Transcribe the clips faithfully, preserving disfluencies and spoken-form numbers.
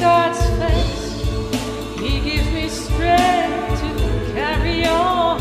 God's face, He gives me strength to carry on.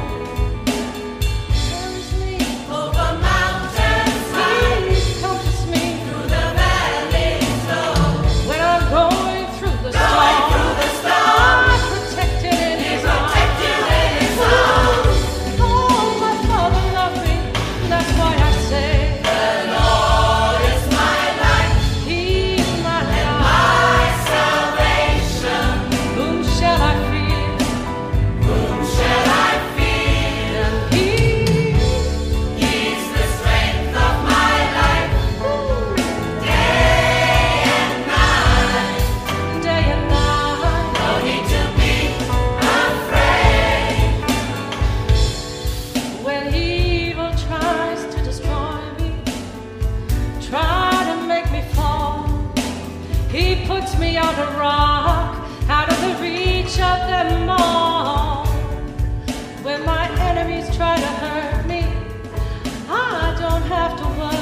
Carries me Over mountains high, He comforts me through the valleys low, when I'm going through the going storm. through the storm. I'm protected in He His protects you in His arms. Oh, my Father loved me, that's why I say, The Lord is my light He's my and life. my salvation. Whom shall I fear? Whom shall I fear? And He, He's the strength of my life, day and night. day and night. No need to be afraid. When evil tries to destroy me, try to make me fall, He puts me on a rock, out of the reach of them all. When my enemies try to hurt me, I don't have to worry.